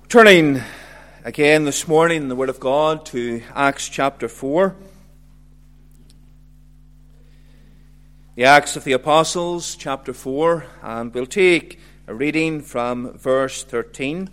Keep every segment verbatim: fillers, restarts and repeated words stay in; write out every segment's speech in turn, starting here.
Turning again this morning in the Word of God to Acts chapter four. The Acts of the Apostles, chapter four, and we'll take a reading from verse thirteen.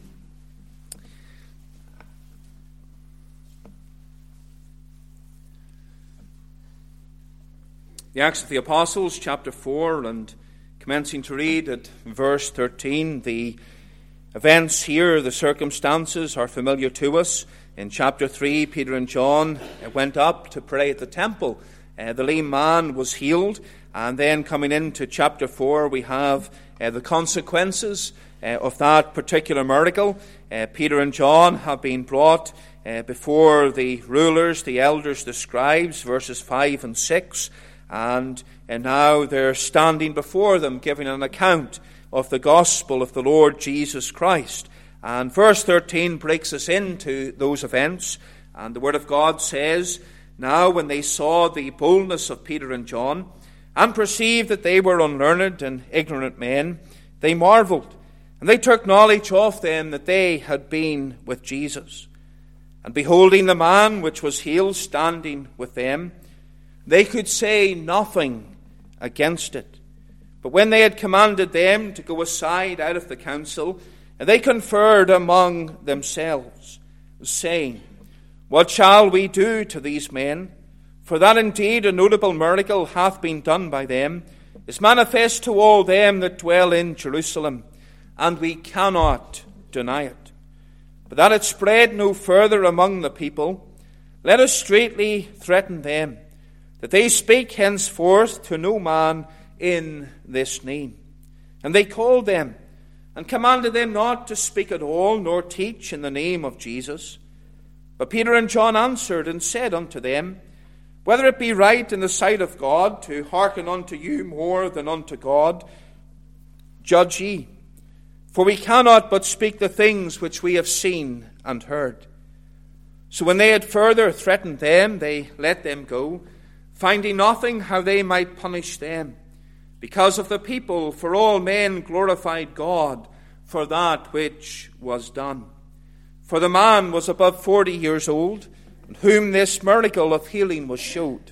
The Acts of the Apostles, chapter four, and commencing to read at verse thirteen, the events here, the circumstances are familiar to us. In chapter three, Peter and John went up to pray at the temple. Uh, the lame man was healed. And then coming into chapter four, we have uh, the consequences uh, of that particular miracle. Uh, Peter and John have been brought uh, before the rulers, the elders, the scribes, verses five and six. And, and now they're standing before them, giving an account of the gospel of the Lord Jesus Christ. And verse thirteen breaks us into those events. And the Word of God says, "Now when they saw the boldness of Peter and John, and perceived that they were unlearned and ignorant men, they marveled, and they took knowledge of them that they had been with Jesus. And beholding the man which was healed standing with them, they could say nothing against it. But when they had commanded them to go aside out of the council, they conferred among themselves, saying, What shall we do to these men? For that indeed a notable miracle hath been done by them, is manifest to all them that dwell in Jerusalem, and we cannot deny it. But that it spread no further among the people, let us straitly threaten them, that they speak henceforth to no man in this name. And they called them, and commanded them not to speak at all, nor teach in the name of Jesus. But Peter and John answered and said unto them, Whether it be right in the sight of God to hearken unto you more than unto God, judge ye. For we cannot but speak the things which we have seen and heard. So when they had further threatened them, they let them go, finding nothing how they might punish them, because of the people, for all men glorified God for that which was done. For the man was above forty years old, and whom this miracle of healing was showed.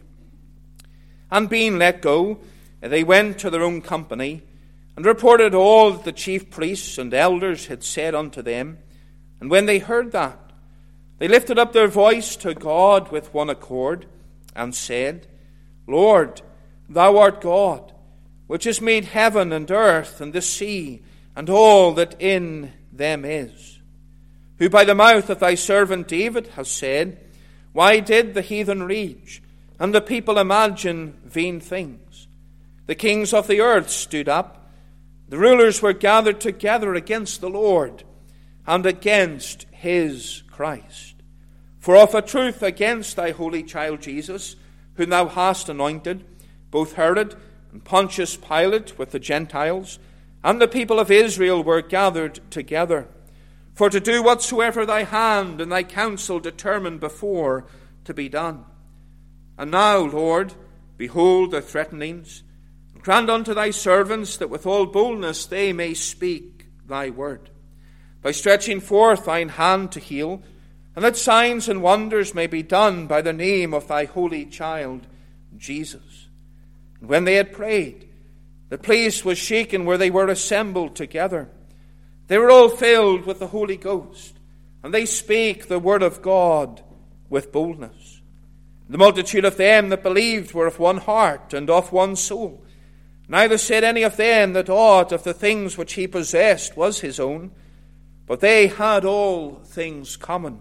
And being let go, they went to their own company, and reported all that the chief priests and elders had said unto them. And when they heard that, they lifted up their voice to God with one accord, and said, Lord, thou art God, which has made heaven and earth and the sea, and all that in them is. Who by the mouth of thy servant David has said, Why did the heathen rage, and the people imagine vain things? The kings of the earth stood up, the rulers were gathered together against the Lord, and against his Christ. For of a truth against thy holy child Jesus, whom thou hast anointed, both Herod and Pontius Pilate with the Gentiles, and the people of Israel were gathered together, for to do whatsoever thy hand and thy counsel determined before to be done. And now, Lord, behold their threatenings, and grant unto thy servants that with all boldness they may speak thy word, by stretching forth thine hand to heal, and that signs and wonders may be done by the name of thy holy child, Jesus. And when they had prayed, the place was shaken where they were assembled together. They were all filled with the Holy Ghost, and they spake the word of God with boldness. The multitude of them that believed were of one heart and of one soul. Neither said any of them that aught of the things which he possessed was his own, but they had all things common.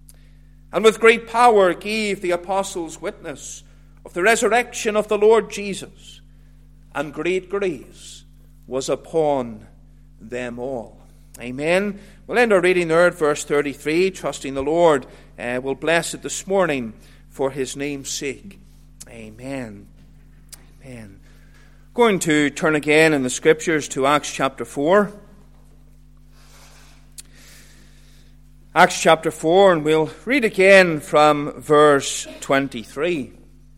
And with great power gave the apostles witness of the resurrection of the Lord Jesus, and great grace was upon them all. Amen. We'll end our reading there at verse thirty-three, trusting the Lord uh, will bless it this morning for his name's sake. Amen. Amen. Going to turn again in the Scriptures to Acts chapter four. Acts chapter four, and we'll read again from verse twenty-three.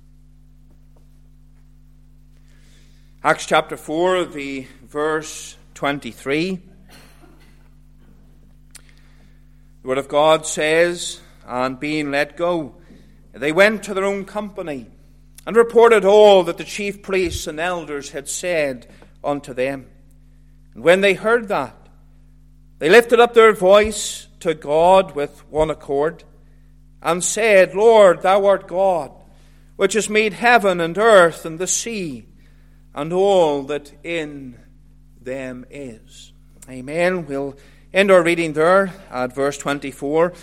Acts chapter four, the verse twenty-three. The Word of God says, and being let go, they went to their own company, and reported all that the chief priests and elders had said unto them. And when they heard that, they lifted up their voice to God with one accord, and said, Lord, thou art God, which has made heaven and earth and the sea, and all that in them is. Amen. We'll end our reading there at verse twenty-four.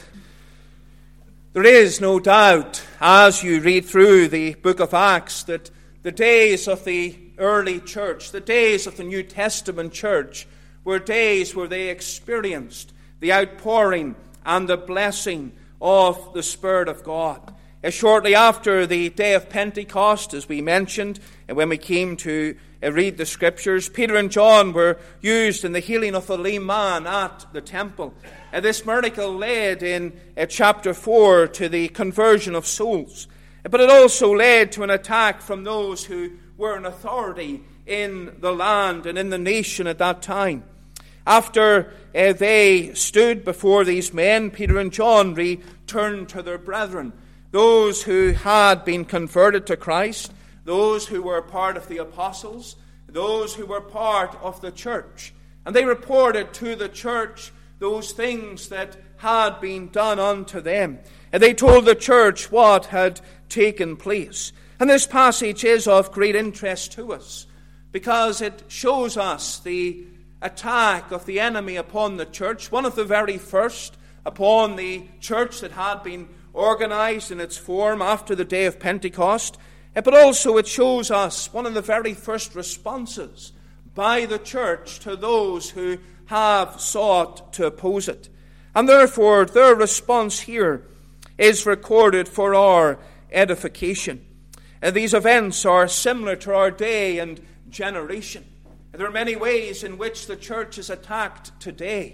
There is no doubt, as you read through the book of Acts, that the days of the early church, the days of the New Testament church, were days where they experienced the outpouring and the blessing of the Spirit of God. Uh, shortly after the day of Pentecost, as we mentioned, and when we came to uh, read the Scriptures, Peter and John were used in the healing of a lame man at the temple. Uh, this miracle led in uh, chapter four to the conversion of souls. Uh, but it also led to an attack from those who were in authority in the land and in the nation at that time. After uh, they stood before these men, Peter and John returned to their brethren, those who had been converted to Christ, those who were part of the apostles, those who were part of the church. And they reported to the church those things that had been done unto them. And they told the church what had taken place. And this passage is of great interest to us, because it shows us the attack of the enemy upon the church, one of the very first upon the church that had been organized in its form after the day of Pentecost. But also it shows us one of the very first responses by the church to those who have sought to oppose it. And therefore their response here is recorded for our edification. And these events are similar to our day and generation. There are many ways in which the church is attacked today.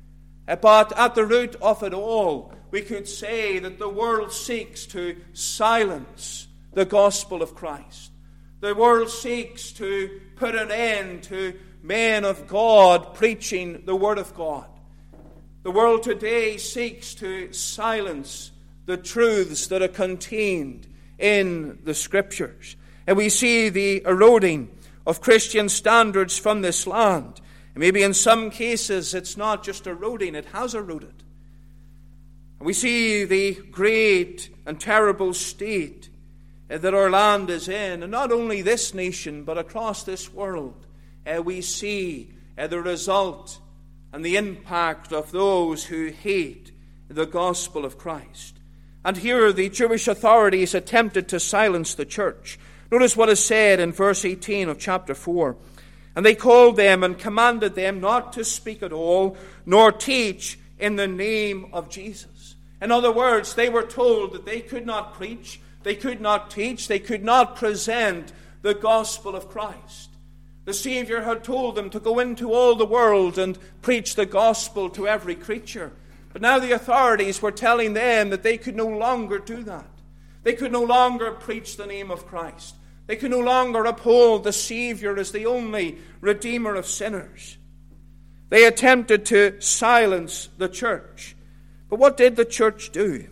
But at the root of it all, we could say that the world seeks to silence the gospel of Christ. The world seeks to put an end to men of God preaching the Word of God. The world today seeks to silence the truths that are contained in the Scriptures. And we see the eroding of Christian standards from this land. And maybe in some cases it's not just eroding, it has eroded. And we see the great and terrible state that our land is in. And not only this nation, but across this world, uh, we see uh, the result and the impact of those who hate the gospel of Christ. And here the Jewish authorities attempted to silence the church. Notice what is said in verse eighteen of chapter four. And they called them and commanded them not to speak at all, nor teach in the name of Jesus. In other words, they were told that they could not preach, they could not teach, they could not present the gospel of Christ. The Savior had told them to go into all the world and preach the gospel to every creature. But now the authorities were telling them that they could no longer do that. They could no longer preach the name of Christ. They could no longer uphold the Savior as the only Redeemer of sinners. They attempted to silence the church. But what did the church do?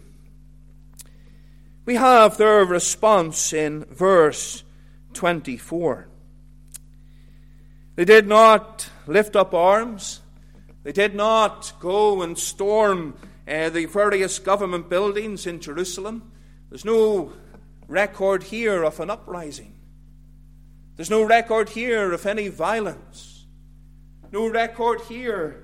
We have their response in verse twenty-four. They did not lift up arms. They did not go and storm uh, the various government buildings in Jerusalem. There's no record here of an uprising. There's no record here of any violence. No record here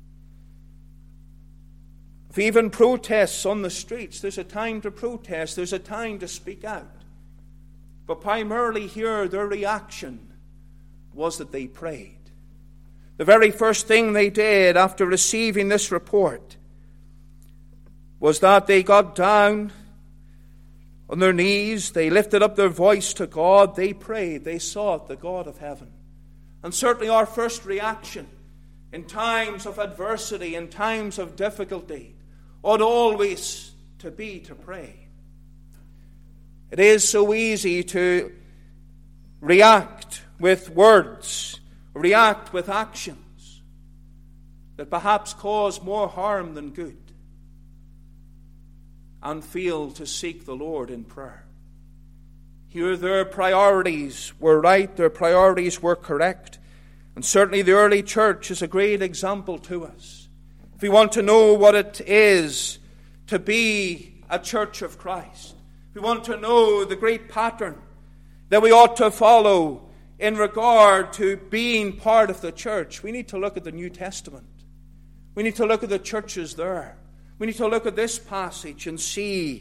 of even protests on the streets. There's a time to protest. There's a time to speak out. But primarily here, their reaction was that they prayed. The very first thing they did after receiving this report was that they got down on their knees, they lifted up their voice to God, they prayed, they sought the God of heaven. And certainly our first reaction in times of adversity, in times of difficulty, ought always to be to pray. It is so easy to react with words, react with actions that perhaps cause more harm than good. and fail to seek the Lord in prayer. Here their priorities were right, their priorities were correct. And certainly the early church is a great example to us. If we want to know what it is to be a church of Christ, if we want to know the great pattern that we ought to follow in regard to being part of the church, we need to look at the New Testament. We need to look at the churches there. We need to look at this passage and see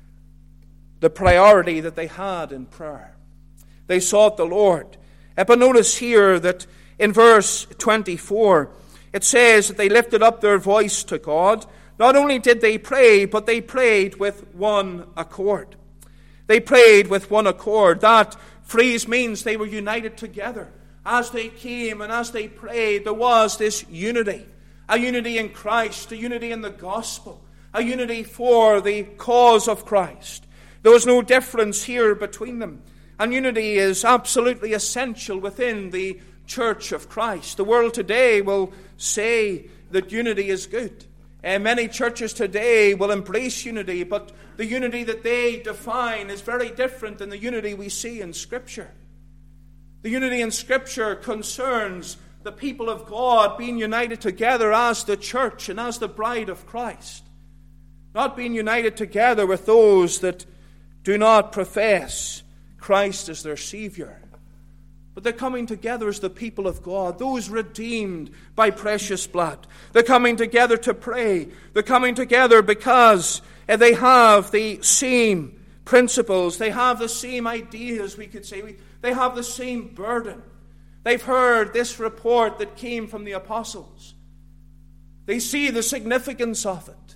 the priority that they had in prayer. They sought the Lord. But notice here that in verse twenty-four, it says that they lifted up their voice to God. Not only did they pray, but they prayed with one accord. They prayed with one accord. That phrase means they were united together. As they came and as they prayed, there was this unity. A unity in Christ, a unity in the gospel, a unity for the cause of Christ. There was no difference here between them. And unity is absolutely essential within the church of Christ. The world today will say that unity is good. And many churches today will embrace unity, but the unity that they define is very different than the unity we see in Scripture. The unity in Scripture concerns the people of God being united together as the church and as the bride of Christ. Not being united together with those that do not profess Christ as their Savior. But they're coming together as the people of God, those redeemed by precious blood. They're coming together to pray. They're coming together because they have the same principles. They have the same ideas, we could say. They have the same burden. They've heard this report that came from the apostles. They see the significance of it.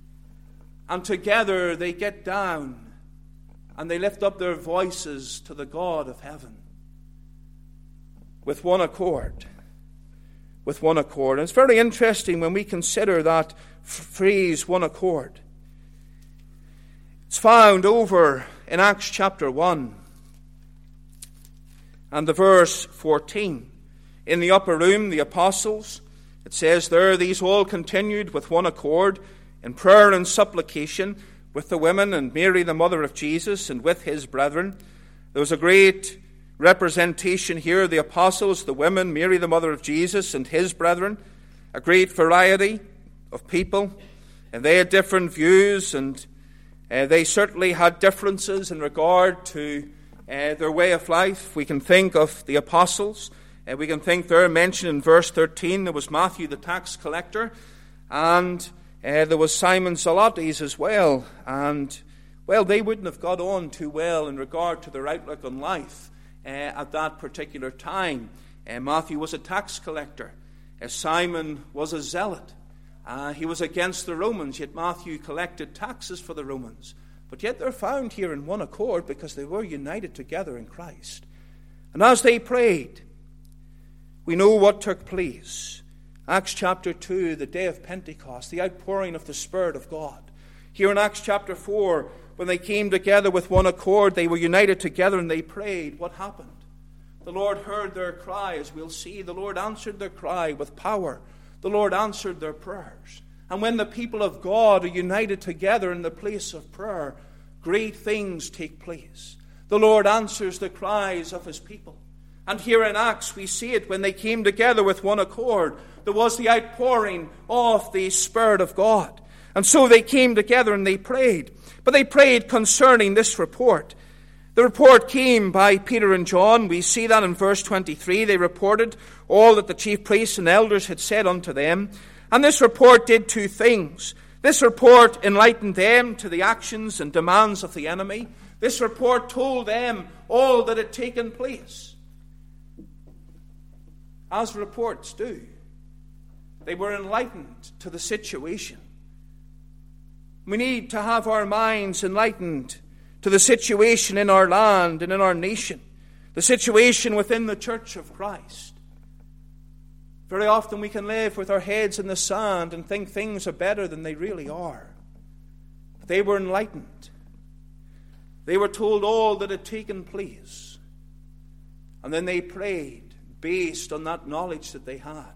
And together they get down and they lift up their voices to the God of heaven. With one accord. With one accord. And it's very interesting when we consider that phrase, one accord. It's found over in Acts chapter one. And the verse fourteen. In the upper room, the apostles, it says there, these all continued with one accord in prayer and supplication with the women and Mary, the mother of Jesus, and with his brethren. There was a great representation here, the apostles, the women, Mary, the mother of Jesus, and his brethren. A great variety of people. And they had different views, and uh, they certainly had differences in regard to uh, their way of life. We can think of the apostles. Uh, we can think there, mentioned in verse thirteen, there was Matthew the tax collector, and uh, there was Simon Zelotes as well. And, well, they wouldn't have got on too well in regard to their outlook on life uh, at that particular time. Uh, Matthew was a tax collector. Uh, Simon was a zealot. Uh, he was against the Romans, yet Matthew collected taxes for the Romans. But yet they're found here in one accord because they were united together in Christ. And as they prayed, we know what took place. Acts chapter two, the day of Pentecost, the outpouring of the Spirit of God. Here in Acts chapter four, when they came together with one accord, they were united together and they prayed. What happened? The Lord heard their cry, as we'll see. The Lord answered their cry with power. The Lord answered their prayers. And when the people of God are united together in the place of prayer, great things take place. The Lord answers the cries of his people. And here in Acts we see it when they came together with one accord. There was the outpouring of the Spirit of God. And so they came together and they prayed. But they prayed concerning this report. The report came by Peter and John. We see that in verse twenty-three. They reported all that the chief priests and elders had said unto them. And this report did two things. This report enlightened them to the actions and demands of the enemy. This report told them all that had taken place. As reports do. They were enlightened to the situation. We need to have our minds enlightened to the situation in our land and in our nation. The situation within the church of Christ. Very often we can live with our heads in the sand and think things are better than they really are. But they were enlightened. They were told all that had taken place. And then they prayed based on that knowledge that they had.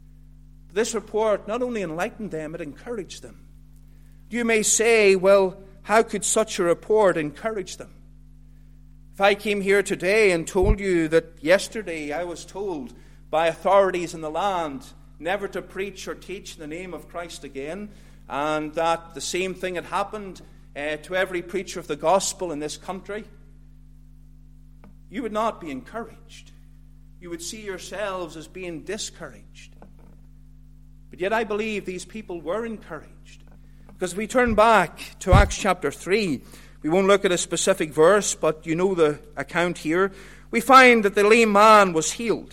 This report not only enlightened them, it encouraged them. You may say, well, how could such a report encourage them? If I came here today and told you that yesterday I was told by authorities in the land never to preach or teach in the name of Christ again, and that the same thing had happened uh, to every preacher of the gospel in this country, you would not be encouraged. You would see yourselves as being discouraged. But yet I believe these people were encouraged. Because if we turn back to Acts chapter three, we won't look at a specific verse, but you know the account here. We find that the lame man was healed.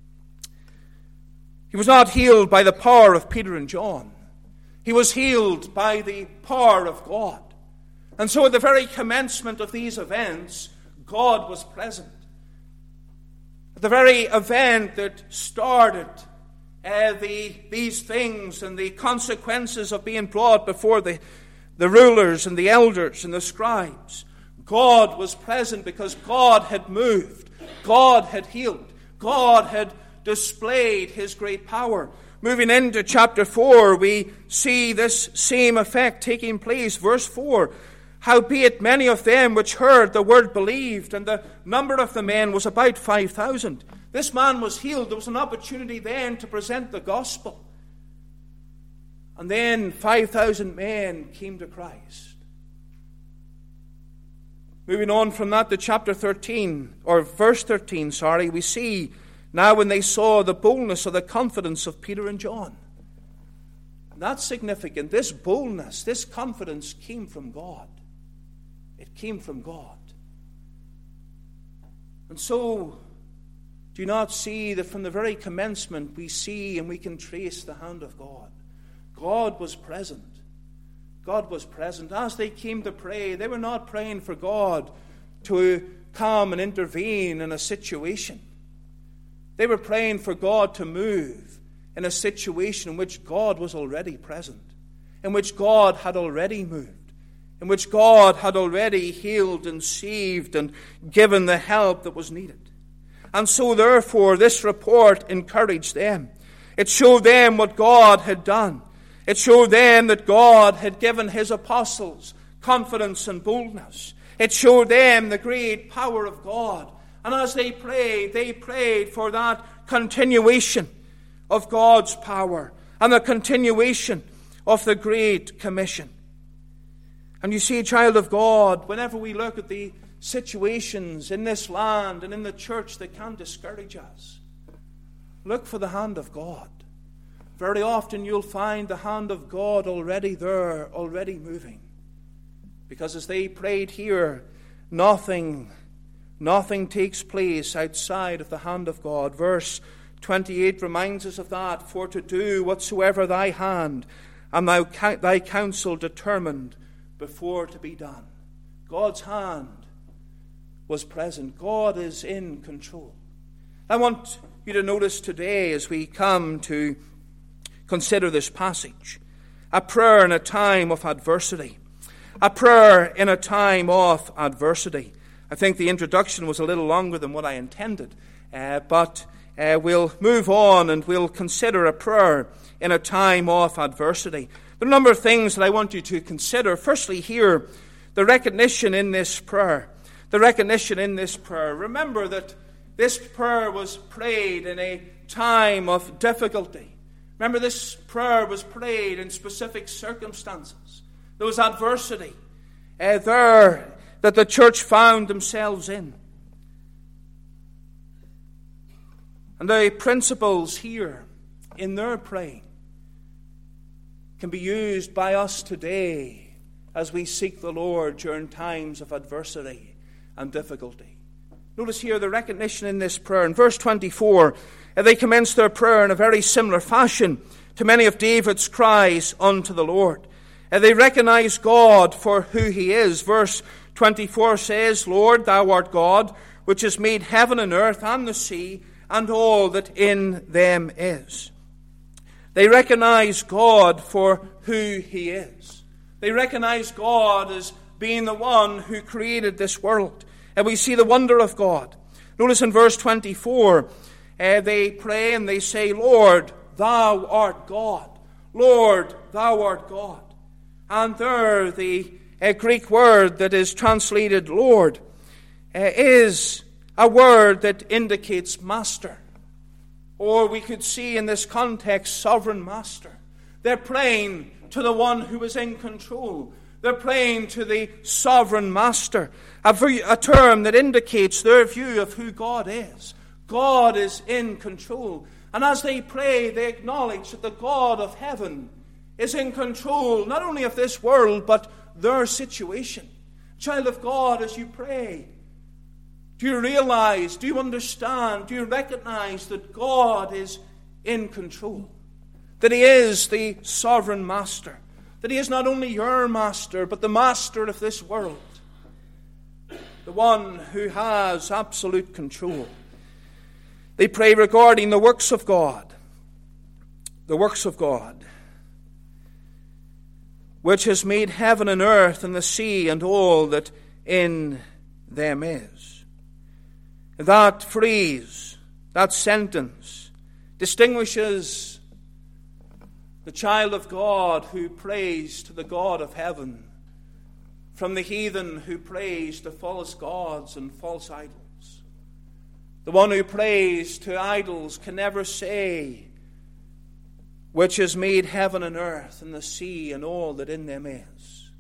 He was not healed by the power of Peter and John. He was healed by the power of God. And so at the very commencement of these events, God was present. At the very event that started uh, the, these things and the consequences of being brought before the, the rulers and the elders and the scribes, God was present because God had moved. God had healed. God had displayed his great power. Moving into chapter four, we see this same effect taking place. Verse four, howbeit many of them which heard the word believed, and the number of the men was about five thousand. This man was healed. There was an opportunity then to present the gospel. And then five thousand men came to Christ. Moving on from that to chapter thirteen, or verse thirteen, sorry, we see now when they saw the boldness or the confidence of Peter and John. And that's significant. This boldness, this confidence came from God. It came from God. And so, do you not see that from the very commencement we see and we can trace the hand of God? God was present. God was present. As they came to pray, they were not praying for God to come and intervene in a situation. They were praying for God to move in a situation in which God was already present, in which God had already moved, in which God had already healed and saved and given the help that was needed. And so therefore this report encouraged them. It showed them what God had done. It showed them that God had given his apostles confidence and boldness. It showed them the great power of God. And as they prayed, they prayed for that continuation of God's power and the continuation of the Great Commission. And you see, child of God, whenever we look at the situations in this land and in the church that can discourage us, look for the hand of God. Very often you'll find the hand of God already there, already moving. Because as they prayed here, nothing Nothing takes place outside of the hand of God. Verse twenty-eight reminds us of that. For to do whatsoever thy hand and thy, thy counsel determined before to be done. God's hand was present. God is in control. I want you to notice today as we come to consider this passage, a prayer in a time of adversity. A prayer in a time of adversity. I think the introduction was a little longer than what I intended, uh, but uh, we'll move on and we'll consider a prayer in a time of adversity. There are a number of things that I want you to consider. Firstly, here, the recognition in this prayer. The recognition in this prayer. Remember that this prayer was prayed in a time of difficulty. Remember, this prayer was prayed in specific circumstances. There was adversity uh, there that the church found themselves in. And the principles here in their praying can be used by us today as we seek the Lord during times of adversity and difficulty. Notice here the recognition in this prayer. In verse twenty-four, they commenced their prayer in a very similar fashion to many of David's cries unto the Lord. They recognize God for who he is. Verse twenty-four says, Lord, thou art God, which has made heaven and earth and the sea and all that in them is. They recognize God for who he is. They recognize God as being the one who created this world. And we see the wonder of God. Notice in verse twenty-four, uh, they pray and they say, Lord, thou art God. Lord, thou art God. And there the uh, Greek word that is translated Lord uh, is a word that indicates master. Or we could see in this context, sovereign master. They're praying to the one who is in control. They're praying to the sovereign master. A, a term that indicates their view of who God is. God is in control. And as they pray, they acknowledge that the God of heaven is in control, not only of this world, but their situation. Child of God, as you pray, do you realize, do you understand, do you recognize that God is in control? That He is the sovereign master. That He is not only your master, but the master of this world. The one who has absolute control. They pray regarding the works of God. The works of God, which has made heaven and earth and the sea and all that in them is. That phrase, that sentence, distinguishes the child of God who prays to the God of heaven from the heathen who prays to false gods and false idols. The one who prays to idols can never say, which has made heaven and earth and the sea and all that in them is.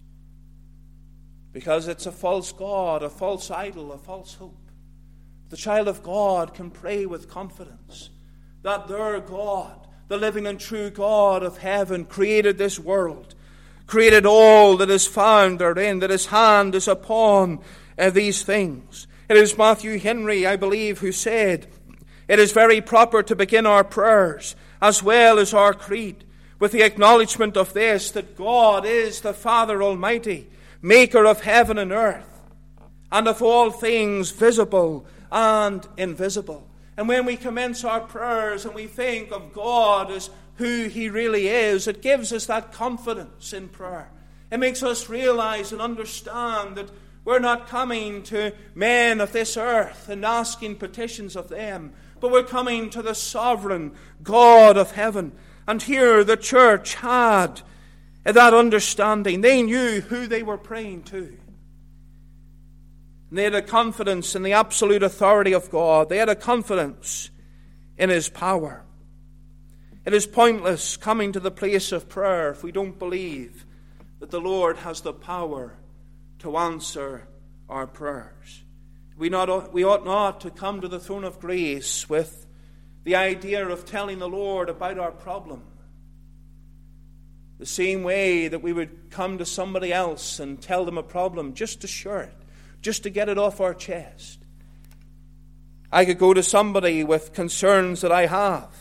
Because it's a false god, a false idol, a false hope. The child of God can pray with confidence that their God, the living and true God of heaven, created this world, created all that is found therein, that His hand is upon uh, these things. It is Matthew Henry, I believe, who said, it is very proper to begin our prayers as well as our creed with the acknowledgement of this, that God is the Father Almighty, maker of heaven and earth, and of all things visible and invisible. And when we commence our prayers and we think of God as who He really is, it gives us that confidence in prayer. It makes us realize and understand that we're not coming to men of this earth and asking petitions of them, but we're coming to the sovereign God of heaven. And here the church had that understanding. They knew who they were praying to. And they had a confidence in the absolute authority of God. They had a confidence in His power. It is pointless coming to the place of prayer if we don't believe that the Lord has the power to answer our prayers. We, not, we ought not to come to the throne of grace with the idea of telling the Lord about our problem. The same way that we would come to somebody else and tell them a problem just to share it, just to get it off our chest. I could go to somebody with concerns that I have.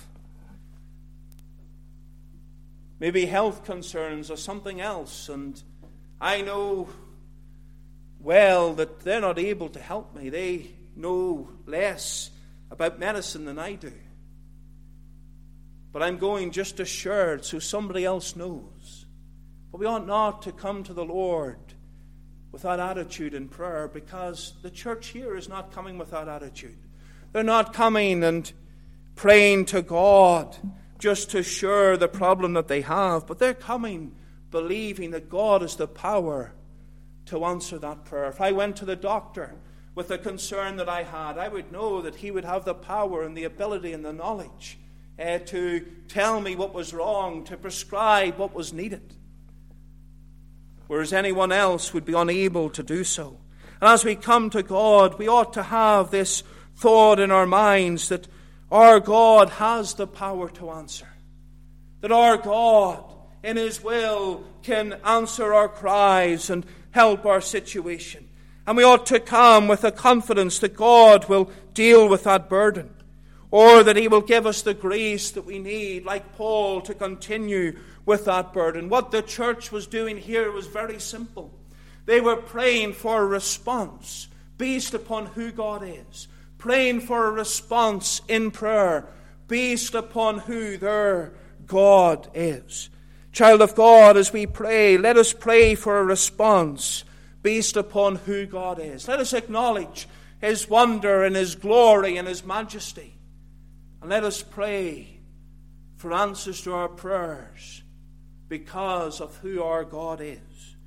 Maybe health concerns or something else, and I know well that they're not able to help me. They know less about medicine than I do. But I'm going just assured so somebody else knows. But we ought not to come to the Lord with that attitude in prayer, because the church here is not coming with that attitude. They're not coming and praying to God just to share the problem that they have, but they're coming believing that God has the power to answer that prayer. If I went to the doctor with a concern that I had, I would know that he would have the power and the ability and the knowledge uh, to tell me what was wrong, to prescribe what was needed, whereas anyone else would be unable to do so. And as we come to God, we ought to have this thought in our minds that our God has the power to answer, that our God in His will can answer our cries and help our situation. And we ought to come with a confidence that God will deal with that burden, or that He will give us the grace that we need, like Paul, to continue with that burden. What the church was doing here was very simple. They were praying for a response based upon who God is, praying for a response in prayer based upon who their God is. Child of God, as we pray, let us pray for a response based upon who God is. Let us acknowledge His wonder and His glory and His majesty. And let us pray for answers to our prayers because of who our God is.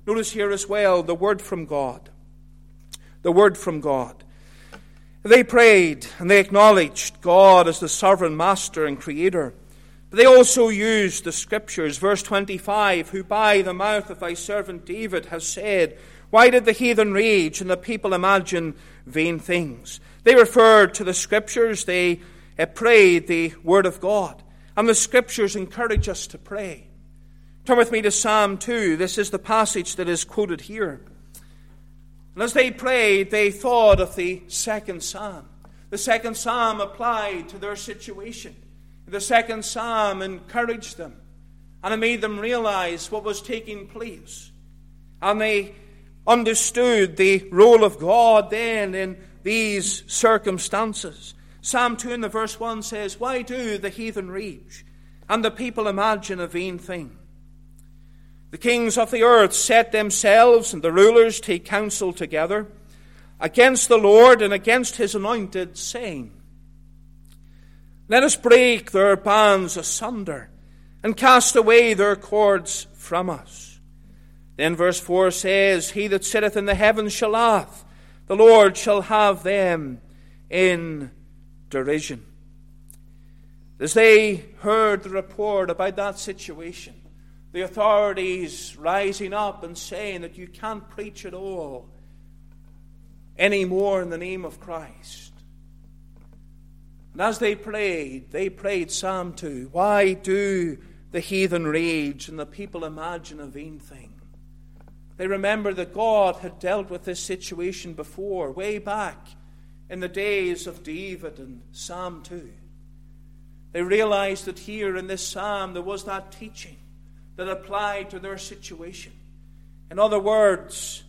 Notice here as well the word from God. The word from God. They prayed and they acknowledged God as the sovereign master and creator. But they also used the scriptures. Verse twenty-five, who by the mouth of thy servant David has said, why did the heathen rage and the people imagine vain things? They referred to the scriptures. They uh, prayed the word of God. And the scriptures encourage us to pray. Turn with me to Psalm two. This is the passage that is quoted here. And as they prayed, they thought of the second psalm. The second psalm applied to their situation. The second psalm encouraged them. And it made them realize what was taking place. And they understood the role of God then in these circumstances. Psalm two in the verse one says, why do the heathen rage, and the people imagine a vain thing? The kings of the earth set themselves, and the rulers take counsel together against the Lord and against his anointed, saying, let us break their bands asunder and cast away their cords from us. Then verse four says, he that sitteth in the heavens shall laugh, the Lord shall have them in derision. As they heard the report about that situation, the authorities rising up and saying that you can't preach at all anymore in the name of Christ. And as they prayed, they prayed Psalm two. Why do the heathen rage and the people imagine a vain thing? They remember that God had dealt with this situation before, way back in the days of David and Psalm two. They realized that here in this psalm there was that teaching that applied to their situation. In other words,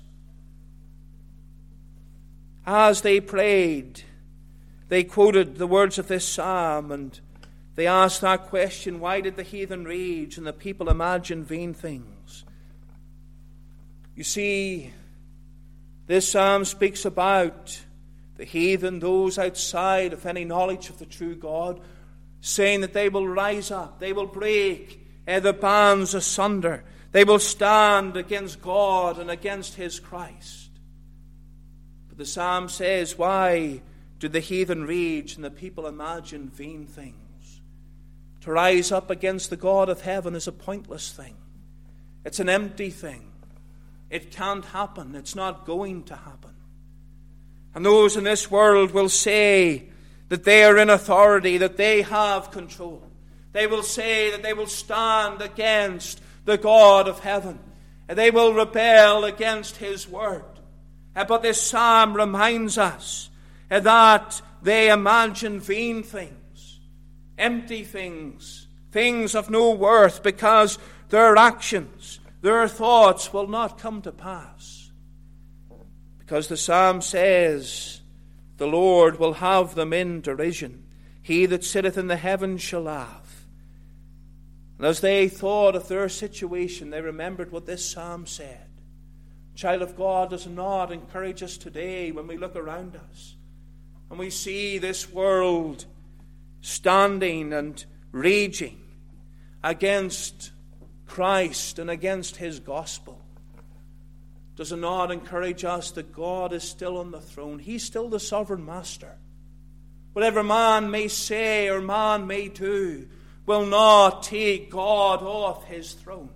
as they prayed, they quoted the words of this psalm and they asked that question, why did the heathen rage and the people imagine vain things? You see, this psalm speaks about the heathen, those outside of any knowledge of the true God, saying that they will rise up, they will break the bands asunder. They will stand against God and against his Christ. But the psalm says, why do the heathen rage and the people imagine vain things? To rise up against the God of heaven is a pointless thing. It's an empty thing. It can't happen. It's not going to happen. And those in this world will say that they are in authority, that they have control. They will say that they will stand against the God of heaven. And they will rebel against his word. But this psalm reminds us that they imagine vain things, empty things, things of no worth, because their actions, their thoughts will not come to pass. Because the psalm says, the Lord will have them in derision. He that sitteth in the heavens shall laugh. And as they thought of their situation, they remembered what this psalm said. Child of God, does not encourage us today when we look around us and we see this world standing and raging against Christ and against his gospel. Does it not encourage us that God is still on the throne? He's still the sovereign master. Whatever man may say or man may do will not take God off his throne.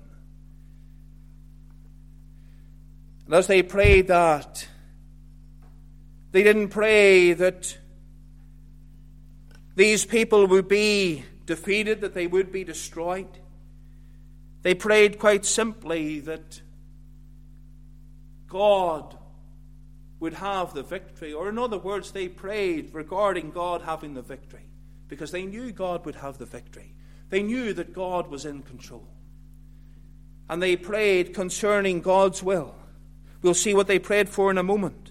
And as they prayed that, they didn't pray that these people would be defeated, that they would be destroyed. They prayed quite simply that God would have the victory. Or in other words, they prayed regarding God having the victory, because they knew God would have the victory. They knew that God was in control. And they prayed concerning God's will. We'll see what they prayed for in a moment.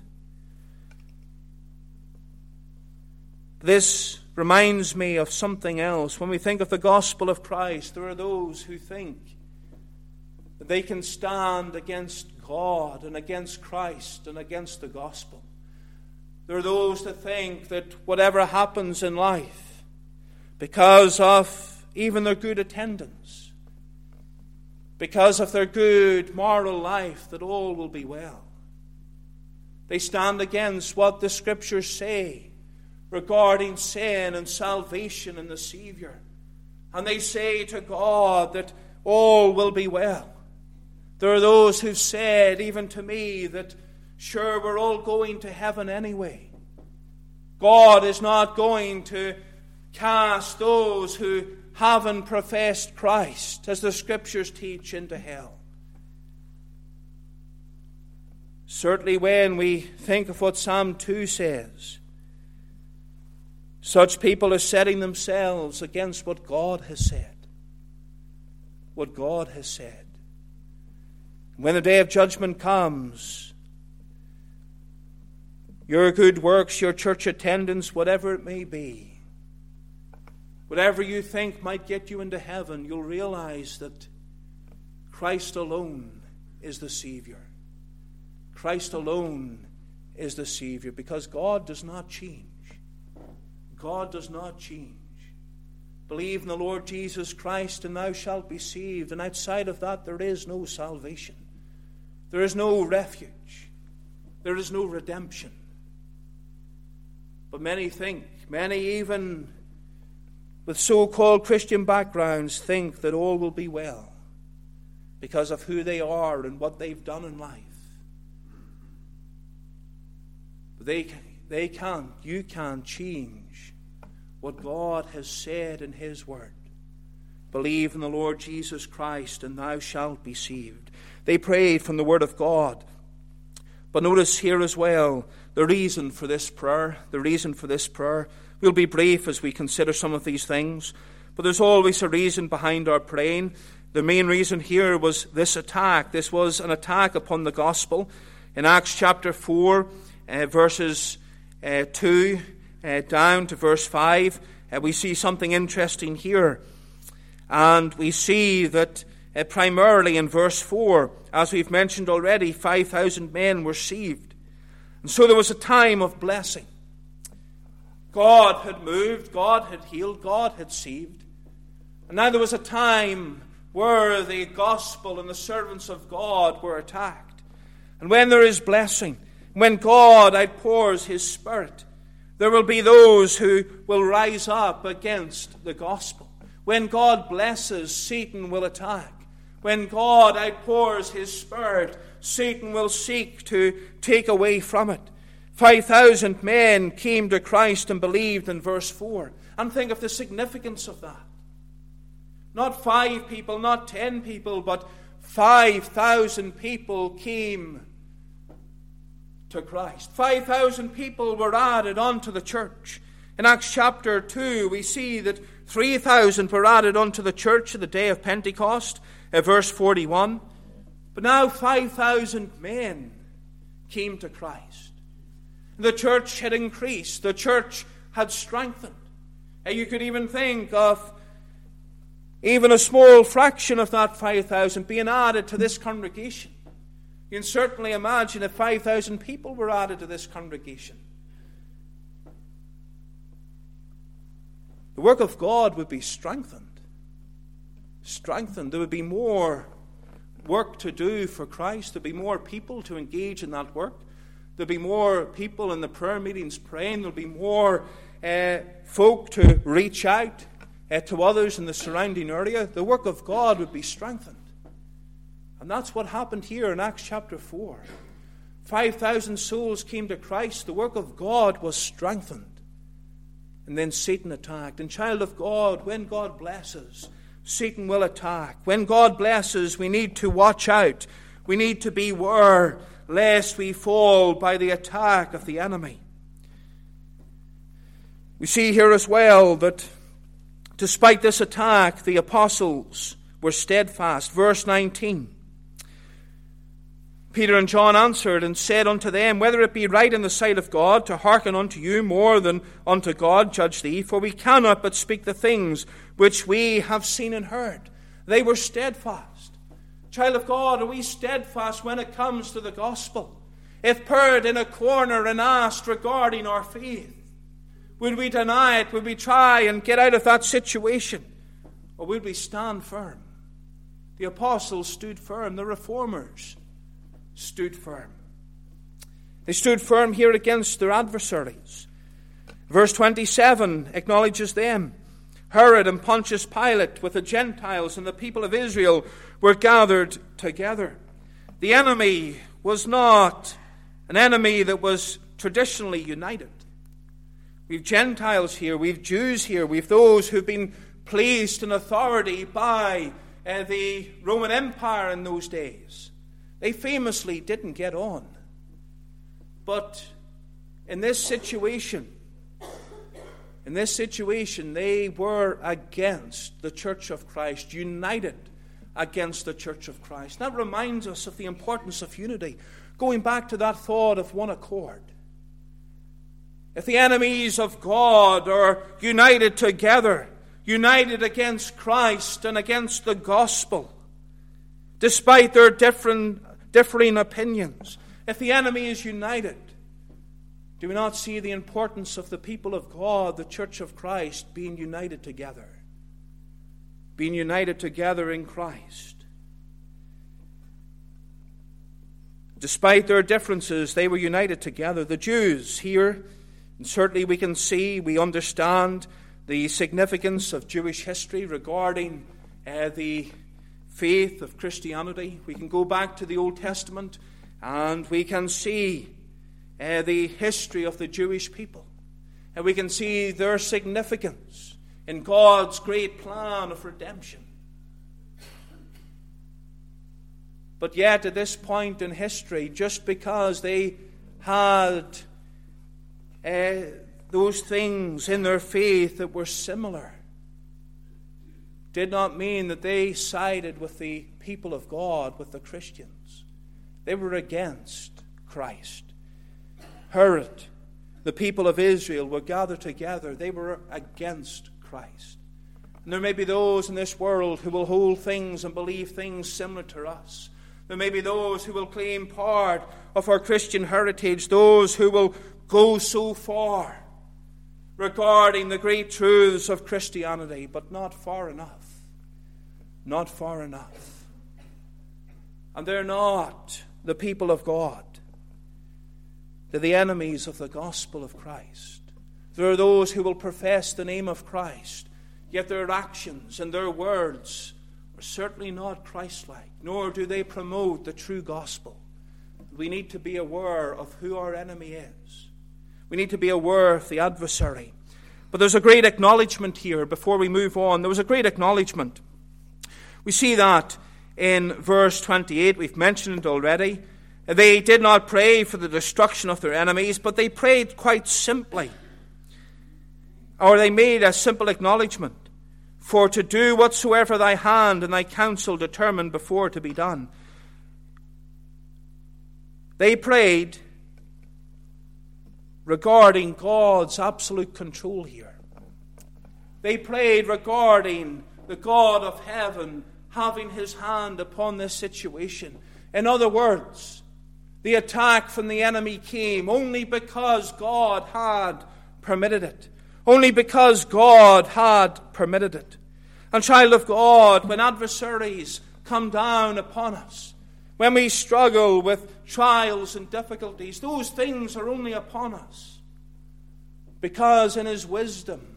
This reminds me of something else. When we think of the gospel of Christ, there are those who think that they can stand against God and against Christ and against the gospel. There are those that think that whatever happens in life, because of even their good attendance, because of their good moral life, that all will be well. They stand against what the Scriptures say regarding sin and salvation and the Savior. And they say to God that all will be well. There are those who've said, even to me, that sure, we're all going to heaven anyway. God is not going to cast those who haven't professed Christ, as the Scriptures teach, into hell. Certainly when we think of what Psalm two says, such people are setting themselves against what God has said. What God has said. When the day of judgment comes, your good works, your church attendance, whatever it may be, whatever you think might get you into heaven, you'll realize that Christ alone is the Savior. Christ alone is the Savior, because God does not change. God does not change. Believe in the Lord Jesus Christ and thou shalt be saved. And outside of that there is no salvation. There is no refuge. There is no redemption. But many think, many even with so-called Christian backgrounds, think that all will be well because of who they are and what they've done in life. But they, they can't, you can't change what God has said in His Word. Believe in the Lord Jesus Christ and thou shalt be saved. They prayed from the Word of God. But notice here as well the reason for this prayer. The reason for this prayer. We'll be brief as we consider some of these things. But there's always a reason behind our praying. The main reason here was this attack. This was an attack upon the gospel. In Acts chapter four, uh, verses uh, two uh, down to verse five, uh, we see something interesting here. And we see that uh, primarily in verse four, as we've mentioned already, five thousand men were saved. And so there was a time of blessing. God had moved, God had healed, God had saved. And now there was a time where the gospel and the servants of God were attacked. And when there is blessing, when God outpours His Spirit, there will be those who will rise up against the gospel. When God blesses, Satan will attack. When God outpours His Spirit, Satan will seek to take away from it. Five thousand men came to Christ and believed in verse four. And think of the significance of that. Not five people, not ten people, but five thousand people came to Christ. Five thousand people were added onto the church. In Acts chapter two, we see that three thousand were added onto the church at the day of Pentecost, uh, verse forty-one. But now five thousand men came to Christ. The church had increased. The church had strengthened. And you could even think of even a small fraction of that five thousand being added to this congregation. You can certainly imagine if five thousand people were added to this congregation. The work of God would be strengthened. Strengthened. There would be more work to do for Christ. There would be more people to engage in that work. There'll be more people in the prayer meetings praying. There'll be more uh, folk to reach out uh, to others in the surrounding area. The work of God would be strengthened. And that's what happened here in Acts chapter four. five thousand souls came to Christ. The work of God was strengthened. And then Satan attacked. And child of God, when God blesses, Satan will attack. When God blesses, we need to watch out. We need to beware lest we fall by the attack of the enemy. We see here as well that despite this attack, the apostles were steadfast. Verse nineteen. Peter and John answered and said unto them, whether it be right in the sight of God to hearken unto you more than unto God, judge thee, for we cannot but speak the things which we have seen and heard. They were steadfast. Child of God, are we steadfast when it comes to the gospel? If purred in a corner and asked regarding our faith, would we deny it? Would we try and get out of that situation? Or would we stand firm? The apostles stood firm. The reformers stood firm. They stood firm here against their adversaries. Verse twenty-seven acknowledges them. Herod and Pontius Pilate with the Gentiles and the people of Israel were gathered together. The enemy was not an enemy that was traditionally united. We've Gentiles here, we've Jews here, we've those who've been placed in authority by uh, the Roman Empire in those days. They famously didn't get on. But in this situation, in this situation, they were against the Church of Christ, united against the Church of Christ. That reminds us of the importance of unity, going back to that thought of one accord. If the enemies of God are united together, united against Christ and against the gospel, despite their different, differing opinions, if the enemy is united, do we not see the importance of the people of God, the Church of Christ, being united together? Being united together in Christ. Despite their differences, they were united together. The Jews here, and certainly we can see, we understand the significance of Jewish history regarding uh, the faith of Christianity. We can go back to the Old Testament and we can see uh, the history of the Jewish people. And we can see their significance in God's great plan of redemption. But yet, at this point in history, just because they had uh, those things in their faith that were similar, did not mean that they sided with the people of God, with the Christians. They were against Christ. Herod, the people of Israel, were gathered together. They were against Christ. And there may be those in this world who will hold things and believe things similar to us. There may be those who will claim part of our Christian heritage, those who will go so far regarding the great truths of Christianity, but not far enough. Not far enough. And they're not the people of God. They're the enemies of the gospel of Christ. There are those who will profess the name of Christ, yet their actions and their words are certainly not Christ-like, nor do they promote the true gospel. We need to be aware of who our enemy is. We need to be aware of the adversary. But there's a great acknowledgement here before we move on. There was a great acknowledgement. We see that in verse twenty-eight. We've mentioned it already. They did not pray for the destruction of their enemies, but they prayed quite simply. Or they made a simple acknowledgement. For to do whatsoever thy hand and thy counsel determined before to be done. They prayed regarding God's absolute control here. They prayed regarding the God of heaven having his hand upon this situation. In other words, the attack from the enemy came only because God had permitted it. Only because God had permitted it. And child of God, when adversaries come down upon us, when we struggle with trials and difficulties, those things are only upon us because in his wisdom,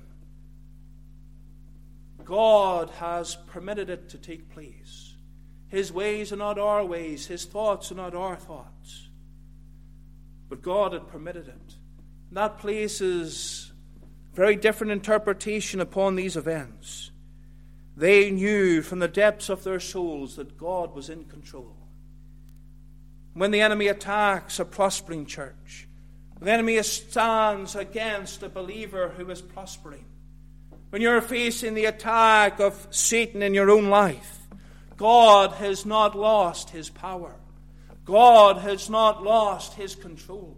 God has permitted it to take place. His ways are not our ways. His thoughts are not our thoughts. But God had permitted it. And that places very different interpretation upon these events. They knew from the depths of their souls that God was in control. When the enemy attacks a prospering church, when the enemy stands against a believer who is prospering, when you're facing the attack of Satan in your own life, God has not lost his power. God has not lost his control.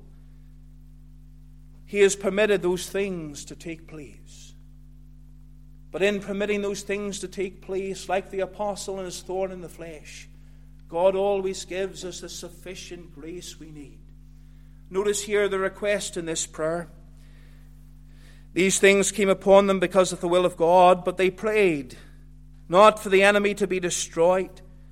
He has permitted those things to take place. But in permitting those things to take place, like the apostle and his thorn in the flesh, God always gives us the sufficient grace we need. Notice here the request in this prayer. These things came upon them because of the will of God, but they prayed not for the enemy to be destroyed,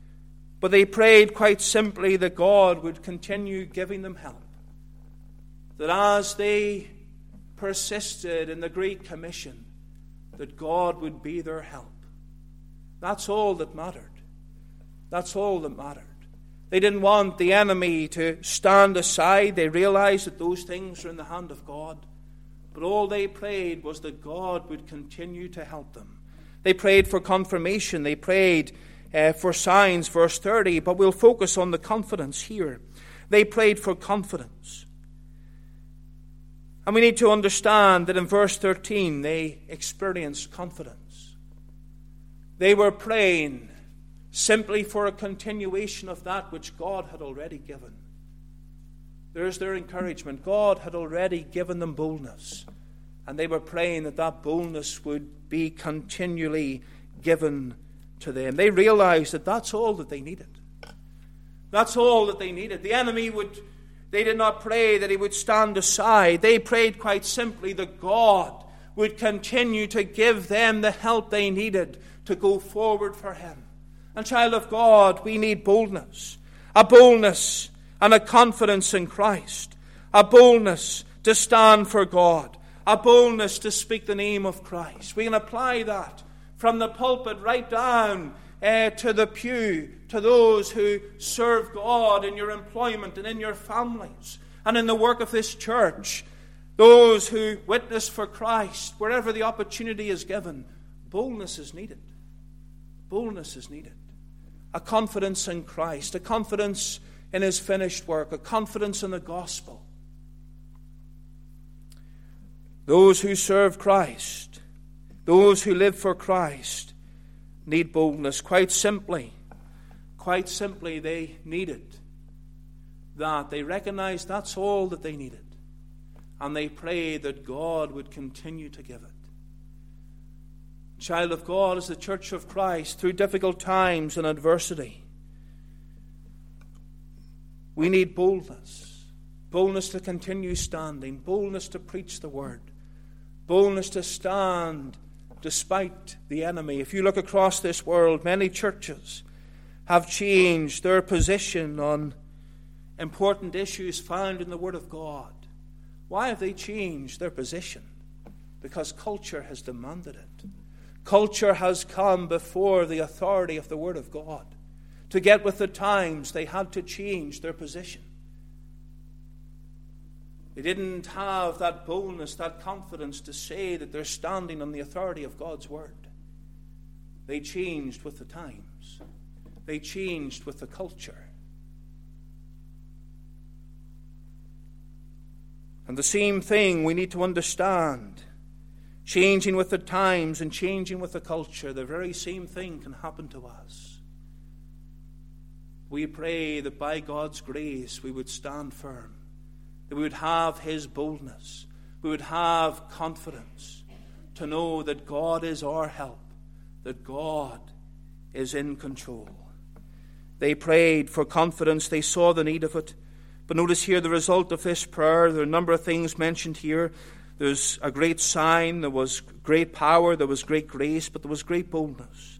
but they prayed quite simply that God would continue giving them help. That as they persisted in the Great Commission, that God would be their help. That's all that mattered. That's all that mattered. They didn't want the enemy to stand aside. They realized that those things are in the hand of God. But all they prayed was that God would continue to help them. They prayed for confirmation. They prayed uh, for signs, verse thirty. But we'll focus on the confidence here. They prayed for confidence. And we need to understand that in verse thirteen, they experienced confidence. They were praying simply for a continuation of that which God had already given. There's their encouragement. God had already given them boldness, and they were praying that that boldness would be continually given to them. They realized that that's all that they needed. That's all that they needed. The enemy would, they did not pray that he would stand aside. They prayed quite simply that God would continue to give them the help they needed to go forward for him. And child of God, we need boldness. A boldness and a confidence in Christ. A boldness to stand for God. A boldness to speak the name of Christ. We can apply that from the pulpit right down uh, to the pew, to those who serve God in your employment and in your families and in the work of this church. Those who witness for Christ, wherever the opportunity is given. Boldness is needed. Boldness is needed. A confidence in Christ, a confidence in his finished work, a confidence in the gospel. Those who serve Christ, those who live for Christ, need boldness. Quite simply, quite simply, they needed that. They recognized that's all that they needed. And they prayed that God would continue to give it. Child of God, as the Church of Christ, through difficult times and adversity, we need boldness. Boldness to continue standing. Boldness to preach the word. Boldness to stand despite the enemy. If you look across this world, many churches have changed their position on important issues found in the Word of God. Why have they changed their position? Because culture has demanded it. Culture has come before the authority of the Word of God. To get with the times, they had to change their position. They didn't have that boldness, that confidence to say that they're standing on the authority of God's Word. They changed with the times. They changed with the culture. And the same thing we need to understand. Changing with the times and changing with the culture, the very same thing can happen to us. We pray that by God's grace we would stand firm, that we would have his boldness, we would have confidence to know that God is our help, that God is in control. They prayed for confidence, they saw the need of it. But notice here the result of this prayer. There are a number of things mentioned here. There's a great sign, there was great power, there was great grace, but there was great boldness.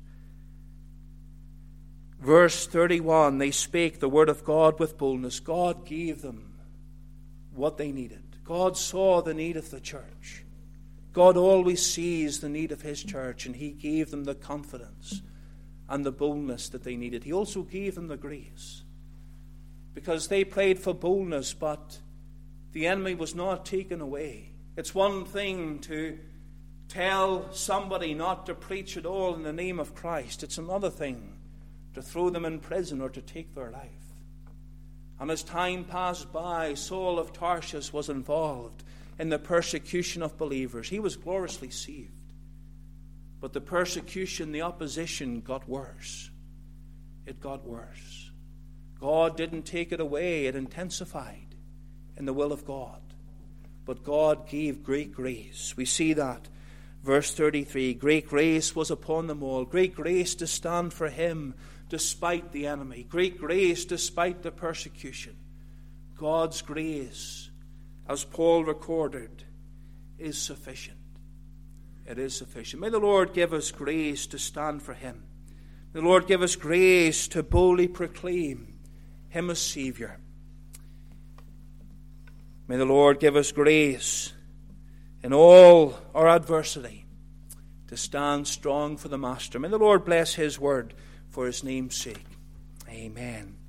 Verse thirty-one, they spake the word of God with boldness. God gave them what they needed. God saw the need of the church. God always sees the need of his church, and he gave them the confidence and the boldness that they needed. He also gave them the grace, because they prayed for boldness, but the enemy was not taken away. It's one thing to tell somebody not to preach at all in the name of Christ. It's another thing to throw them in prison or to take their life. And as time passed by, Saul of Tarsus was involved in the persecution of believers. He was gloriously saved. But the persecution, the opposition got worse. It got worse. God didn't take it away. It intensified in the will of God. But God gave great grace. We see that. Verse thirty-three, great grace was upon them all. Great grace to stand for him despite the enemy. Great grace despite the persecution. God's grace, as Paul recorded, is sufficient. It is sufficient. May the Lord give us grace to stand for him. The Lord give us grace to boldly proclaim Him as Saviour. May the Lord give us grace in all our adversity to stand strong for the Master. May the Lord bless His word for His name's sake. Amen.